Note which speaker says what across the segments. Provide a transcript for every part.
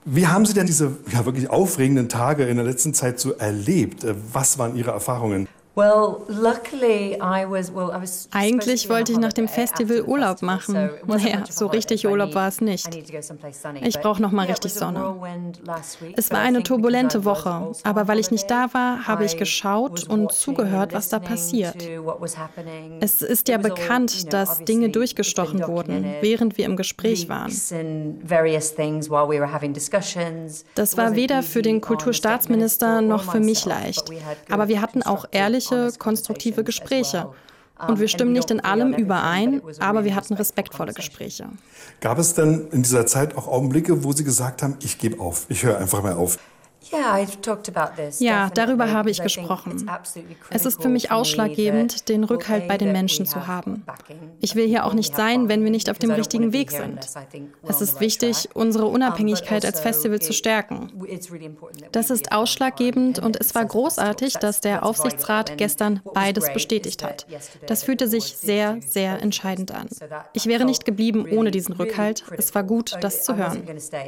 Speaker 1: Wie haben Sie denn diese wirklich aufregenden Tage in der letzten Zeit so erlebt? Was waren Ihre Erfahrungen?
Speaker 2: Eigentlich wollte ich nach dem Festival Urlaub machen. Naja, so richtig Urlaub war es nicht. Ich brauche noch mal richtig Sonne. Es war eine turbulente Woche, aber weil ich nicht da war, habe ich geschaut und zugehört, was da passiert. Es ist ja bekannt, dass Dinge durchgestochen wurden, während wir im Gespräch waren. Das war weder für den Kulturstaatsminister noch für mich leicht. Aber wir hatten auch ehrliche, konstruktive Gespräche. Und wir stimmen nicht in allem überein, aber wir hatten respektvolle Gespräche.
Speaker 1: Gab es denn in dieser Zeit auch Augenblicke, wo Sie gesagt haben, ich gebe auf, ich höre einfach mal auf?
Speaker 2: Ja, darüber habe ich gesprochen. Es ist für mich ausschlaggebend, den Rückhalt bei den Menschen zu haben. Ich will hier auch nicht sein, wenn wir nicht auf dem richtigen Weg sind. Es ist wichtig, unsere Unabhängigkeit als Festival zu stärken. Das ist ausschlaggebend und es war großartig, dass der Aufsichtsrat gestern beides bestätigt hat. Das fühlte sich sehr, sehr entscheidend an. Ich wäre nicht geblieben ohne diesen Rückhalt. Es war gut, das zu hören.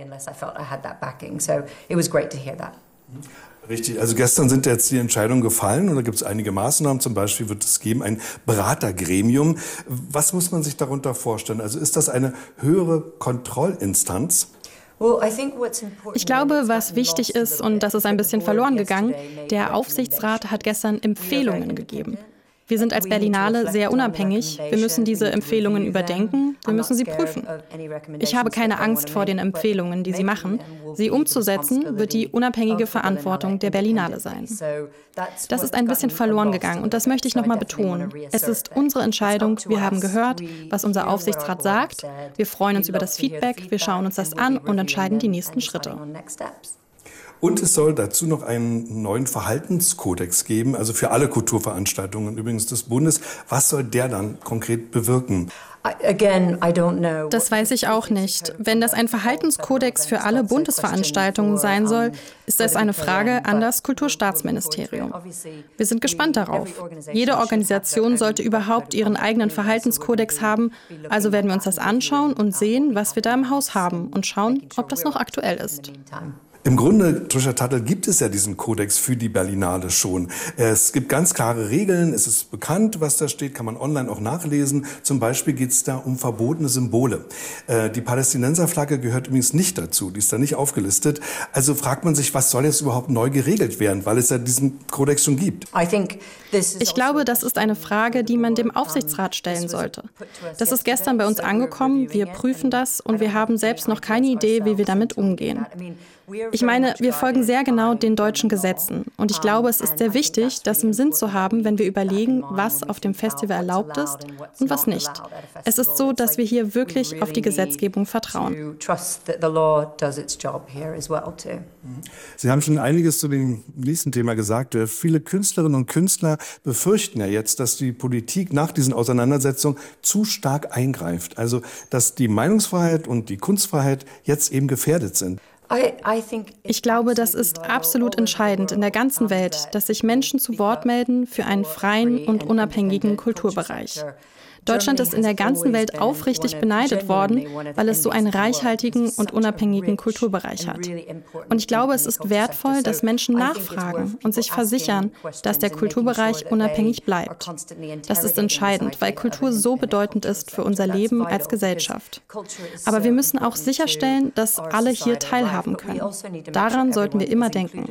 Speaker 1: Richtig, also gestern sind jetzt die Entscheidungen gefallen und da gibt es einige Maßnahmen, zum Beispiel wird es geben ein Beratergremium. Was muss man sich darunter vorstellen? Also ist das eine höhere Kontrollinstanz?
Speaker 2: Ich glaube, was wichtig ist, und das ist ein bisschen verloren gegangen, der Aufsichtsrat hat gestern Empfehlungen gegeben. Wir sind als Berlinale sehr unabhängig. Wir müssen diese Empfehlungen überdenken, wir müssen sie prüfen. Ich habe keine Angst vor den Empfehlungen, die sie machen. Sie umzusetzen, wird die unabhängige Verantwortung der Berlinale sein. Das ist ein bisschen verloren gegangen und das möchte ich nochmal betonen. Es ist unsere Entscheidung, wir haben gehört, was unser Aufsichtsrat sagt. Wir freuen uns über das Feedback, wir schauen uns das an und entscheiden die nächsten Schritte.
Speaker 1: Und es soll dazu noch einen neuen Verhaltenskodex geben, also für alle Kulturveranstaltungen übrigens des Bundes. Was soll der dann konkret bewirken?
Speaker 2: Das weiß ich auch nicht. Wenn das ein Verhaltenskodex für alle Bundesveranstaltungen sein soll, ist das eine Frage an das Kulturstaatsministerium. Wir sind gespannt darauf. Jede Organisation sollte überhaupt ihren eigenen Verhaltenskodex haben. Also werden wir uns das anschauen und sehen, was wir da im Haus haben und schauen, ob das noch aktuell ist.
Speaker 1: Im Grunde, Trisha Tuttle, gibt es ja diesen Kodex für die Berlinale schon. Es gibt ganz klare Regeln, es ist bekannt, was da steht, kann man online auch nachlesen. Zum Beispiel geht es da um verbotene Symbole. Die Palästinenserflagge gehört übrigens nicht dazu, die ist da nicht aufgelistet. Also fragt man sich, was soll jetzt überhaupt neu geregelt werden, weil es ja diesen Kodex schon gibt.
Speaker 2: Ich glaube, das ist eine Frage, die man dem Aufsichtsrat stellen sollte. Das ist gestern bei uns angekommen, wir prüfen das und wir haben selbst noch keine Idee, wie wir damit umgehen. Ich meine, wir folgen sehr genau den deutschen Gesetzen. Und ich glaube, es ist sehr wichtig, das im Sinn zu haben, wenn wir überlegen, was auf dem Festival erlaubt ist und was nicht. Es ist so, dass wir hier wirklich auf die Gesetzgebung vertrauen.
Speaker 1: Sie haben schon einiges zu dem nächsten Thema gesagt. Viele Künstlerinnen und Künstler befürchten ja jetzt, dass die Politik nach diesen Auseinandersetzungen zu stark eingreift. Also, dass die Meinungsfreiheit und die Kunstfreiheit jetzt eben gefährdet sind.
Speaker 2: Ich glaube, das ist absolut entscheidend in der ganzen Welt, dass sich Menschen zu Wort melden für einen freien und unabhängigen Kulturbereich. Deutschland ist in der ganzen Welt aufrichtig beneidet worden, weil es so einen reichhaltigen und unabhängigen Kulturbereich hat. Und ich glaube, es ist wertvoll, dass Menschen nachfragen und sich versichern, dass der Kulturbereich unabhängig bleibt. Das ist entscheidend, weil Kultur so bedeutend ist für unser Leben als Gesellschaft. Aber wir müssen auch sicherstellen, dass alle hier teilhaben können. Daran sollten wir immer denken.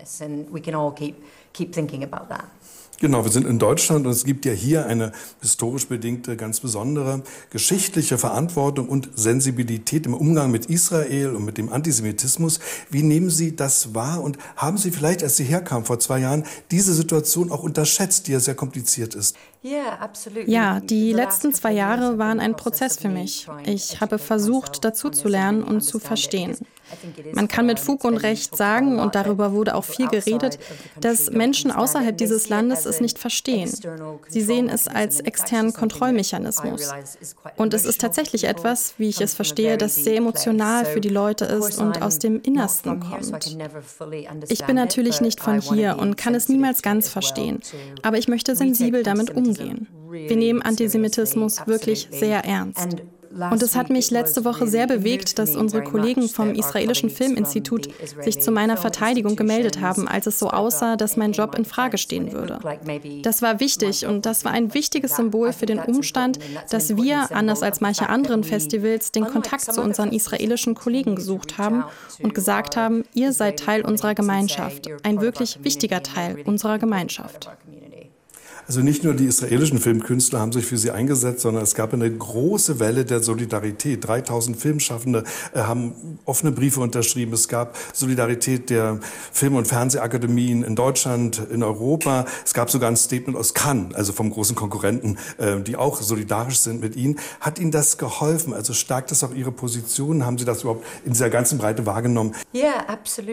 Speaker 1: Genau, wir sind in Deutschland und es gibt ja hier eine historisch bedingte, ganz besondere geschichtliche Verantwortung und Sensibilität im Umgang mit Israel und mit dem Antisemitismus. Wie nehmen Sie das wahr und haben Sie vielleicht, als Sie herkamen vor 2 Jahren, diese Situation auch unterschätzt, die ja sehr kompliziert ist?
Speaker 2: Ja, die letzten 2 Jahre waren ein Prozess für mich. Ich habe versucht, dazuzulernen und zu verstehen. Man kann mit Fug und Recht sagen, und darüber wurde auch viel geredet, dass Menschen außerhalb dieses Landes es nicht verstehen. Sie sehen es als externen Kontrollmechanismus. Und es ist tatsächlich etwas, wie ich es verstehe, das sehr emotional für die Leute ist und aus dem Innersten kommt. Ich bin natürlich nicht von hier und kann es niemals ganz verstehen, aber ich möchte sensibel damit umgehen. Wir nehmen Antisemitismus wirklich sehr ernst. Und es hat mich letzte Woche sehr bewegt, dass unsere Kollegen vom israelischen Filminstitut sich zu meiner Verteidigung gemeldet haben, als es so aussah, dass mein Job in Frage stehen würde. Das war wichtig und das war ein wichtiges Symbol für den Umstand, dass wir, anders als manche anderen Festivals, den Kontakt zu unseren israelischen Kollegen gesucht haben und gesagt haben, ihr seid Teil unserer Gemeinschaft, ein wirklich wichtiger Teil unserer Gemeinschaft.
Speaker 1: Also nicht nur die israelischen Filmkünstler haben sich für sie eingesetzt, sondern es gab eine große Welle der Solidarität. 3000 Filmschaffende haben offene Briefe unterschrieben. Es gab Solidarität der Film- und Fernsehakademien in Deutschland, in Europa. Es gab sogar ein Statement aus Cannes, also vom großen Konkurrenten, die auch solidarisch sind mit Ihnen. Hat Ihnen das geholfen? Also stärkt das auch Ihre Position? Haben Sie das überhaupt in dieser ganzen Breite wahrgenommen?
Speaker 2: Ja,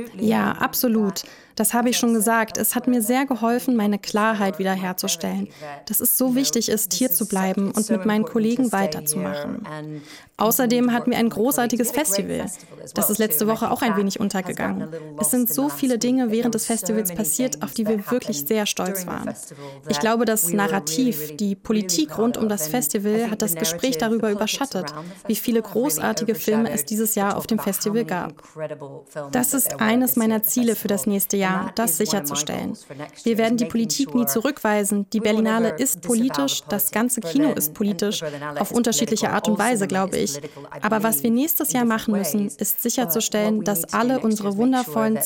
Speaker 2: absolut. Das habe ich schon gesagt. Es hat mir sehr geholfen, meine Klarheit wiederherzustellen. Dass es so wichtig ist, hier zu bleiben und mit meinen Kollegen weiterzumachen. Außerdem hatten wir ein großartiges Festival. Das ist letzte Woche auch ein wenig untergegangen. Es sind so viele Dinge während des Festivals passiert, auf die wir wirklich sehr stolz waren. Ich glaube, das Narrativ, die Politik rund um das Festival hat das Gespräch darüber überschattet, wie viele großartige Filme es dieses Jahr auf dem Festival gab. Das ist eines meiner Ziele für das nächste Jahr, das sicherzustellen. Wir werden die Politik nie zurückweisen. Die Berlinale ist politisch, das ganze Kino ist politisch, auf unterschiedliche Art und Weise, glaube ich. Aber was wir nächstes Jahr machen müssen, ist sicherzustellen, dass alle unsere wundervollen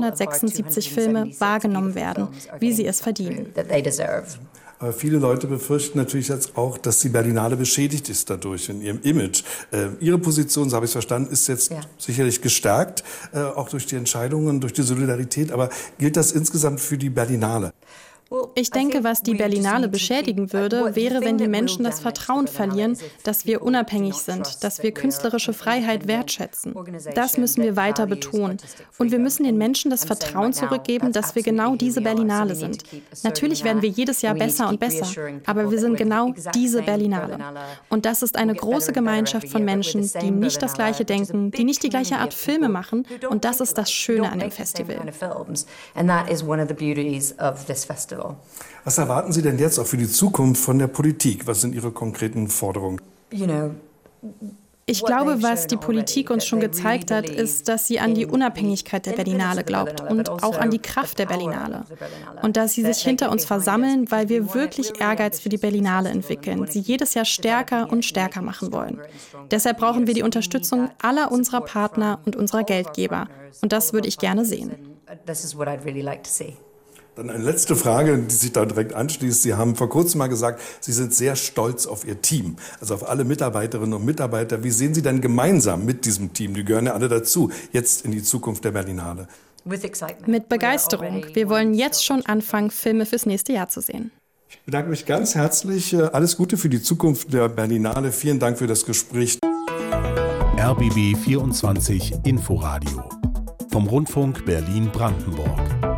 Speaker 2: 276 Filme wahrgenommen werden, wie sie es verdienen.
Speaker 1: Aber viele Leute befürchten natürlich jetzt auch, dass die Berlinale beschädigt ist dadurch in ihrem Image. Ihre Position, so habe ich es verstanden, ist jetzt sicherlich gestärkt, auch durch die Entscheidungen, durch die Solidarität. Aber gilt das insgesamt für die Berlinale?
Speaker 2: Ich denke, was die Berlinale beschädigen würde, wäre, wenn die Menschen das Vertrauen verlieren, dass wir unabhängig sind, dass wir künstlerische Freiheit wertschätzen. Das müssen wir weiter betonen. Und wir müssen den Menschen das Vertrauen zurückgeben, dass wir genau diese Berlinale sind. Natürlich werden wir jedes Jahr besser und besser, aber wir sind genau diese Berlinale. Und das ist eine große Gemeinschaft von Menschen, die nicht das Gleiche denken, die nicht die gleiche Art Filme machen. Und das ist das Schöne an dem Festival.
Speaker 1: Was erwarten Sie denn jetzt auch für die Zukunft von der Politik? Was sind Ihre konkreten Forderungen?
Speaker 2: Ich glaube, was die Politik uns schon gezeigt hat, ist, dass sie an die Unabhängigkeit der Berlinale glaubt und auch an die Kraft der Berlinale. Und dass sie sich hinter uns versammeln, weil wir wirklich Ehrgeiz für die Berlinale entwickeln, sie jedes Jahr stärker und stärker machen wollen. Deshalb brauchen wir die Unterstützung aller unserer Partner und unserer Geldgeber. Und das würde ich gerne sehen.
Speaker 1: Dann eine letzte Frage, die sich da direkt anschließt. Sie haben vor kurzem mal gesagt, Sie sind sehr stolz auf Ihr Team, also auf alle Mitarbeiterinnen und Mitarbeiter. Wie sehen Sie denn gemeinsam mit diesem Team, die gehören ja alle dazu, jetzt in die Zukunft der Berlinale?
Speaker 2: Mit Begeisterung. Wir wollen jetzt schon anfangen, Filme fürs nächste Jahr zu sehen.
Speaker 1: Ich bedanke mich ganz herzlich. Alles Gute für die Zukunft der Berlinale. Vielen Dank für das Gespräch.
Speaker 3: RBB 24 Inforadio vom Rundfunk Berlin-Brandenburg.